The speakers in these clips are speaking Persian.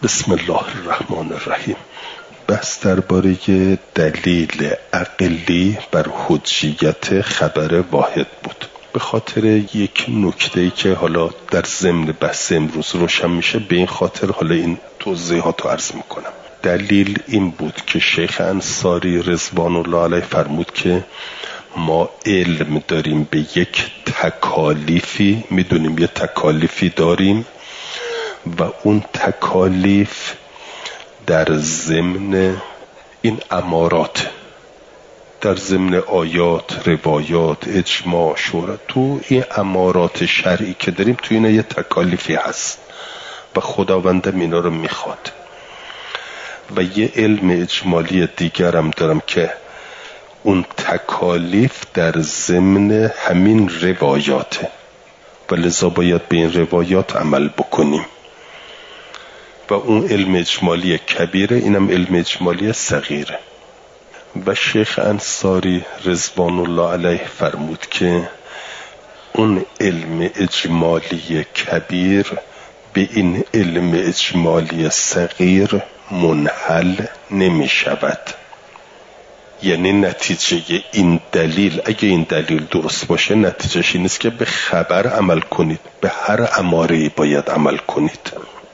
بسم الله الرحمن الرحیم. بحث درباره دلیل عقلی بر حجیت خبر واحد بود. به خاطر یک نکته‌ای که حالا در ضمن بحث امروز روشن میشه، به این خاطر حالا این توضیحات رو عرض میکنم. دلیل این بود که شیخ انصاری رضوان الله علیه فرمود که ما علم داریم به یک تکالیفی، میدونیم یه تکالیفی داریم و اون تکالیف در ضمن این امارات، در ضمن آیات، روایات، اجماع، شورا، تو این امارات شرعی که داریم تو اینا یه تکالیفی هست و خداوند اینا رو میخواد. و یه علم اجمالی دیگرم دارم که اون تکالیف در ضمن همین روایاته و لذا باید به این روایات عمل بکنیم. و اون علم اجمالی کبیره، اینم علم اجمالی صغیره. و شیخ انصاری رضوان الله علیه فرمود که اون علم اجمالی کبیر به این علم اجمالی صغیر منحل نمی شود. یعنی نتیجه این دلیل، اگه این دلیل درست باشه، نتیجهش این است که به خبر عمل کنید، به هر اماره‌ای باید عمل کنید،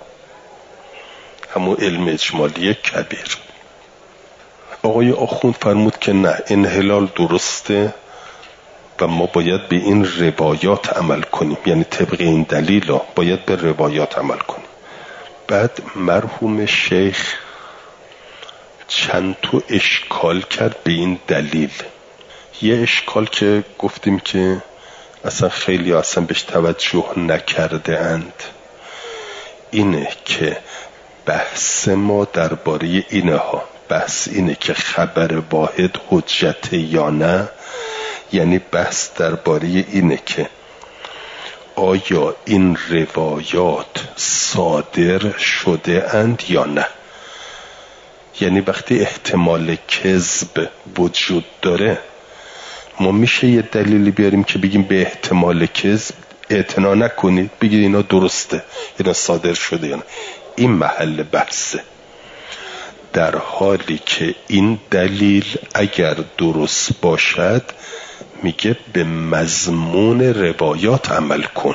همون علم اجمالی کبیر. آقای آخوند فرمود که نه، انحلال درسته و ما باید به این روایات عمل کنیم، یعنی طبق این دلیل باید به روایات عمل کنیم. بعد مرحوم شیخ چند تا اشکال کرد به این دلیل. یه اشکال که گفتیم که اصلا خیلی اصلا بهش توجه نکرده اند، اینه که بحث ما درباره اینها، بحث اینه که خبر واحد حجت یا نه، یعنی بحث درباره اینه که آیا این روایات صادر شده اند یا نه. یعنی وقتی احتمال کذب وجود داره، ما میشه یه دلیلی بیاریم که بگیم به احتمال کذب اعتنا نکنید، بگید اینا درسته، اینا صادر شده یا نه. این محل بحثه. در حالی که این دلیل اگر درست باشد میگه به مضمون روایات عمل کن،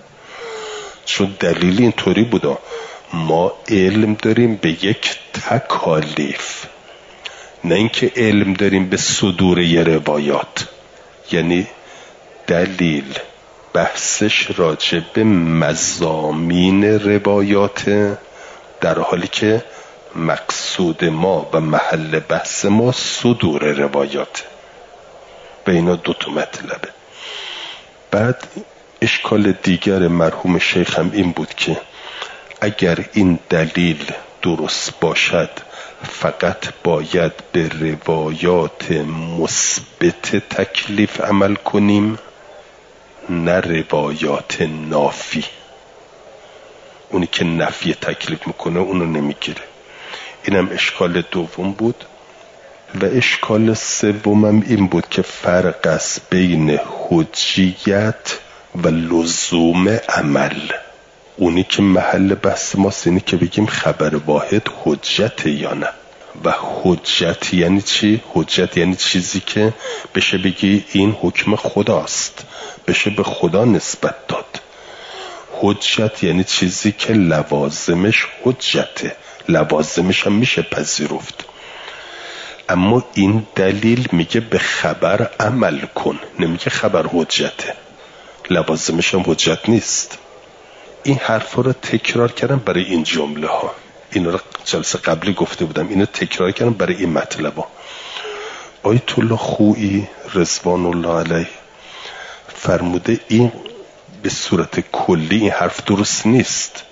چون دلیل اینطوری بوده ما علم داریم به یک تکالیف، نه اینکه علم داریم به صدور یه روایات. یعنی دلیل بحثش راجع به مضامین روایات، در حالی که مقصود ما و محل بحث ما صدور روایات. به اینا دو تا مطلبه. بعد اشکال دیگر مرحوم شیخ هم این بود که اگر این دلیل درست باشد فقط باید به روایات مثبت تکلیف عمل کنیم، نه روایات نافی. اونی که نفی تکلیف میکنه اونو نمیگیره. اینم اشکال دوم بود. و اشکال سومم این بود که فرق است بین حجیت و لزوم عمل. اونی که محل بحث ماست اینه که بگیم خبر واحد حجت یا نه. و حجت یعنی چی؟ حجت یعنی چیزی که بشه بگی این حکم خداست، بشه به خدا نسبت داد. حجت یعنی چیزی که لوازمش حجته، لوازمش هم میشه پذیرفت. اما این دلیل میگه به خبر عمل کن، نمیگه خبر حجته، لوازمش هم حجت نیست. این حرفا رو تکرار کردم برای این جمله ها، اینا رو جلسه قبلی گفته بودم، اینو تکرار کردم برای این مطلب ها. آیت الله خویی رضوان الله علیه فرموده این به صورت کلی این حرف درست نیست.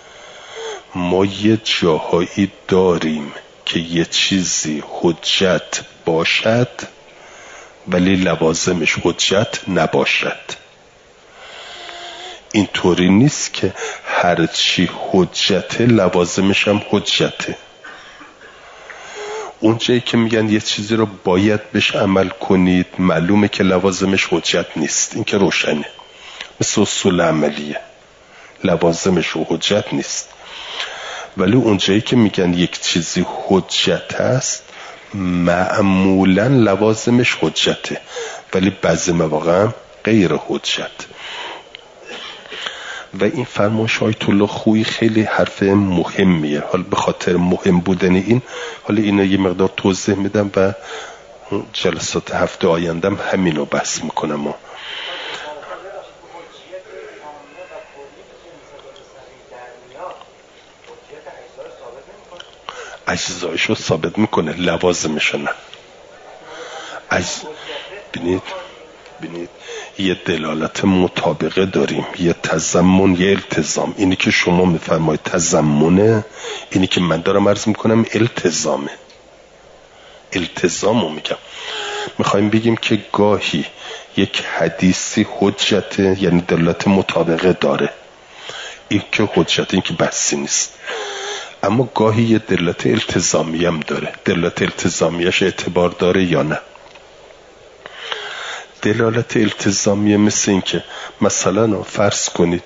ما یه جاهایی داریم که یه چیزی حجت باشد ولی لوازمش حجت نباشد. اینطوری نیست که هر چی حجته لوازمش هم حجته. اون جایی که میگن یه چیزی رو باید بهش عمل کنید، معلومه که لوازمش حجت نیست. این که روشنه، مثل اصول عملیه، لوازمش حجت نیست. ولی اونجایی که میگن یک چیزی حجت است معمولا لوازمش حجته، ولی بعضی مواقع هم غیر حجت. و این فرمایش آیت الله خویی خیلی حرف مهمیه. حالا به خاطر مهم بودن این، حالا اینو یه مقدار توضیح میدم و جلسات هفته آیندم همینو بحث میکنم. اجزایشو ثابت میکنه، لوازمشو نه. بینید یه دلالت مطابقه داریم، یه تضمن، یه التزام. اینی که شما میفرمایید تضمنه، اینی که من دارم عرض میکنم التزامه. التزامو میگم. میخوایم بگیم که گاهی یک حدیثی حجته، یعنی دلالت مطابقه داره، این که حجت، این که بحثی نیست. اما گاهی یه دلالت التزامی هم داره. دلالت التزامیش اعتبار داره یا نه؟ دلالت التزامیه مثل این که مثلا فرض کنید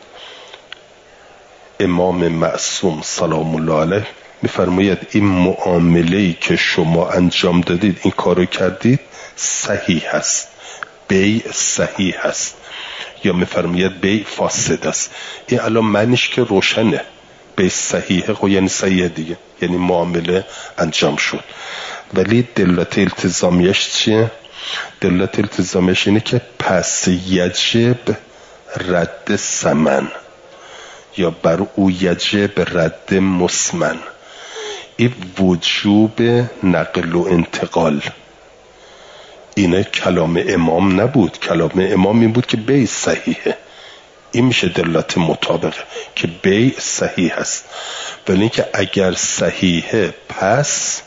امام معصوم سلام الله علیه میفرماید این معامله‌ای که شما انجام دادید، این کارو کردید، صحیح است، بیع صحیح است، یا میفرماید بیع فاسد است. این الان معنیش که روشنه، بیع صحیحه، خب یعنی صحیحه دیگه، یعنی معامله انجام شد. ولی دلالت التزامیش چیه؟ دلالت التزامیش اینه که پس یجب رد ثمن، یا بر او یجب رد مسمن. این وجوب نقل و انتقال. اینه کلام امام نبود. کلام امام این بود که بیع صحیحه. این میشه دلالت مطابقه که بیع صحیح است. ولی اینکه اگر صحیحه پس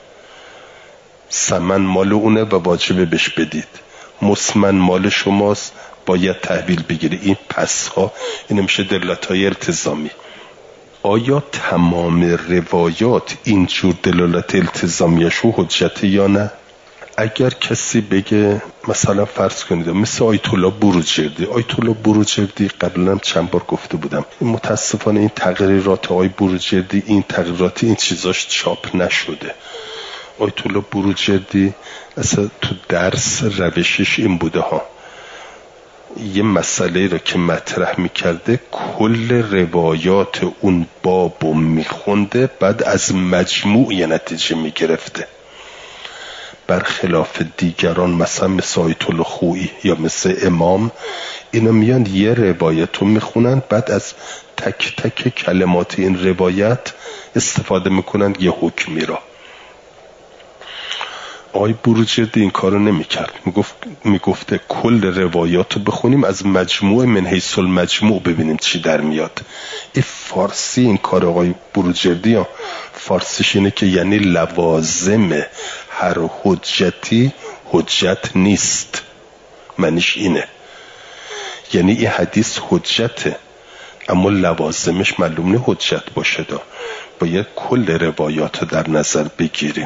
ثمن مال اونه و واجبه بهش بدید، مسمن مال شماست باید تحویل بگیری. این پس ها، این میشه دلالت های التزامی. آیا تمام روایات اینجور دلالت التزامیشو حجته یا نه؟ اگر کسی بگه مثلا فرض کنید مثل آیت الله بروجردی. آیت الله بروجردی قبلا چند بار گفته بودم، این متاسفانه این تقریرات آقای بروجردی، این تقریرات، این چیزاش چاپ نشده. آیت الله بروجردی اصلا تو درس روشش این بوده ها، یه مسئله رو که مطرح میکرده کل روایات اون بابو میخونده، بعد از مجموع یه نتیجه میگرفته. برخلاف دیگران مثلا مثل آیت الله خویی یا مثل امام، اینا میان یه روایت رو میخونن، بعد از تک تک کلمات این روایت استفاده میکنن یه حکمی را. آقای بروجردی این کارو نمیکرد. میگفته کل روایات رو بخونیم، از مجموع من حیث المجموع ببینیم چی در میاد. این فارسی این کار آقای بروجردی ها، فارسیش اینه که یعنی لوازم هر حجتی حجت نیست. معنیش اینه، یعنی این حدیث حجته اما لوازمش معلوم نه حجت باشه. باید کل روایات در نظر بگیریم.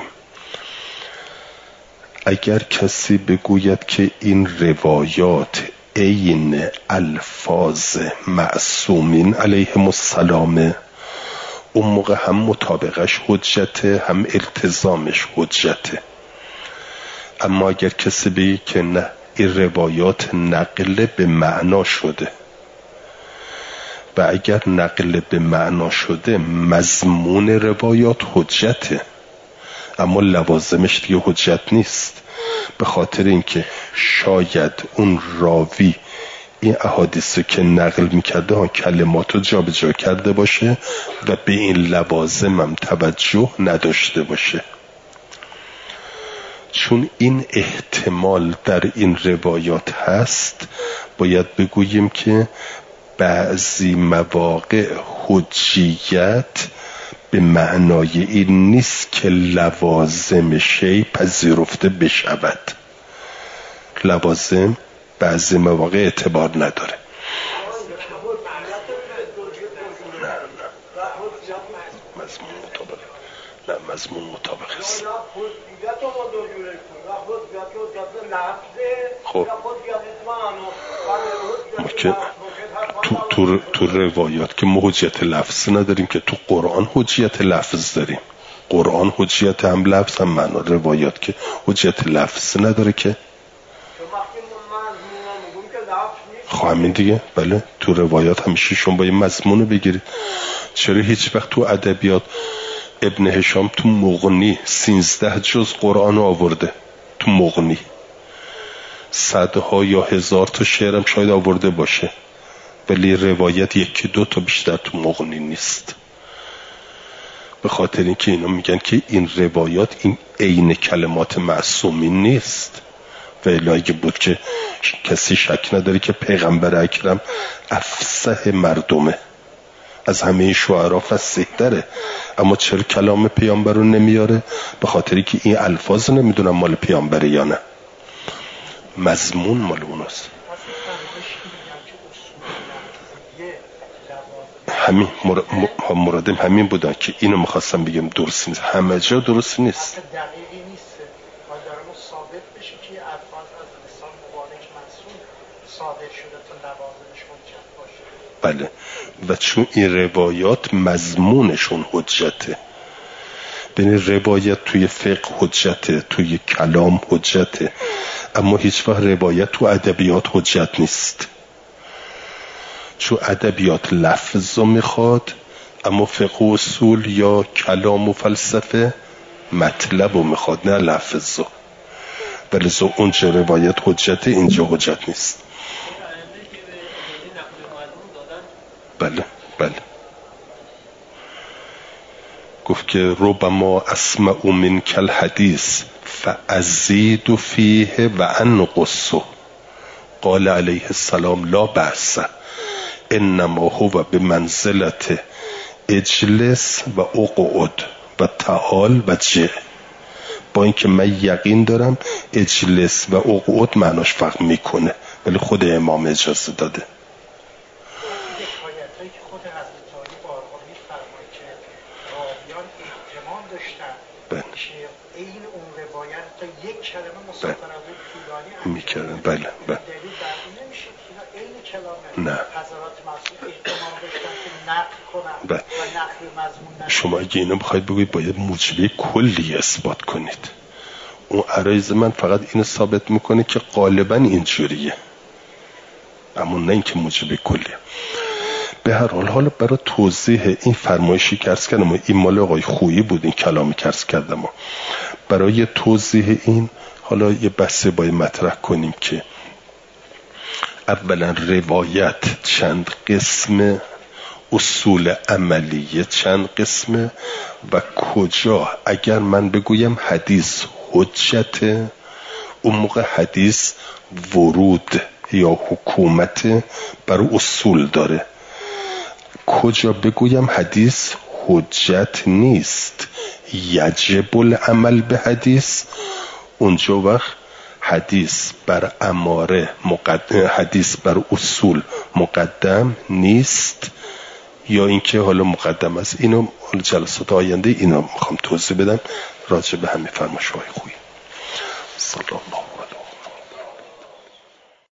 اگر کسی بگوید که این روایات عین الفاظ معصومین علیهم السلام، اون موقع هم مطابقش حجته هم التزامش حجته. اما اگر کسی بگه که نه، این روایات نقل به معنا شده، و اگر نقل به معنا شده مضمون روایات حجته اما لوازمش دیگه حجت نیست، به خاطر اینکه شاید اون راوی این احادیثو که نقل میکرده ها کلماتو جابجا کرده باشه و به این لوازم هم توجه نداشته باشه. چون این احتمال در این روایات هست، باید بگوییم که بعضی مواقع حجیت به معنای این نیست که لوازم شی پذیرفته بشود. لوازم بعضی مواقع اعتبار نداره. مضمون مطابق است. خب ما که تو روایات که ما حجیت لفظ نداریم، که تو قرآن حجیت لفظ داریم. قرآن حجیت هم لفظ هم معنا. روایات که حجیت لفظ نداره که. خب همین دیگه. بله تو روایات همیشه شما با این مضمون بگیرید. چرا هیچ وقت تو ادبیات ابن هشام تو مغنی 13 جز قرآن آورده؟ تو مغنی صدها یا هزار تا شعرم شاید آورده باشه، ولی روایت یکی دو تا بیشتر تو مغنی نیست. به خاطر اینکه اینا میگن که این روایات این عین کلمات معصومین نیست. و اگه بود که کسی شک نداره که پیغمبر اکرم افصح مردمه، از همه شعرا فصیح تره، اما چرا کلام پیامبر رو نمیاره؟ به خاطری که این الفاظ نمیدونم مال پیامبره یا نه، مضمون مال اوناست. همین مرادم همین بودن که اینو میخواستم بگم درست نیست، همه جا درست نیست. دقیقی نیست. دارم ثابت بشه که الفاظ از لسان مبارک منصور صادر شده تا لوازمش حجت باشه. بله، و چون این روایات مضمونشون حجته. ببین روایت توی فقه حجته، توی کلام حجته، اما هیچ وقت روایت تو ادبیات حجت نیست. چون ادبیات لفظ رو میخواد، اما فقه و اصول یا کلام و فلسفه مطلب رو میخواد، نه لفظ رو. ولی اونجا روایت حجته، اینجا حجت نیست. بله بله. گفت که ربما اسمع من کل حدیث فازید فیه و انقص. قال علیه السلام لا بأس انما هو بمنزلت اجلس و اقعد و تعال و جه. با اینکه من یقین دارم اجلس و اقعد معناش فرق میکنه، ولی خود امام اجازه داده. این اون روایت تا یک کلمه مسافر از اون طولانی میکردن. بله بله. دلیل بر این نمیشه که این کلامه نه. حضرات معصوم احتمال داشتن که نقل کنن بله. و نقل مضمون نشد. شما اگه اینو بخواید بگوید باید موجبه کلی اثبات کنید. اون عرایز من فقط اینو ثابت میکنه که غالبا اینجوریه، اما نه اینکه موجبه کلیه. به هر حال حالا برای توضیح این فرمایشی که عرض کردم، این مال آقای خویی بود این کلامی که عرض کردم، برای توضیح این حالا یه بحث باید مطرح کنیم که اولا روایت چند قسمه، اصول عملیه چند قسمه، و کجا اگر من بگویم حدیث حجته، اون موقع حدیث ورود یا حکومت بر اصول داره. کجا بگویم حدیث حجت نیست یجب العمل به حدیث، اونجا وقت حدیث بر اماره مقدم، حدیث بر اصول مقدم نیست، یا اینکه حالا مقدم است. اینو حالا جلسات آینده اینو میخوام توضیح بدم راجع به همین فرمایش‌های خوبی. صلی الله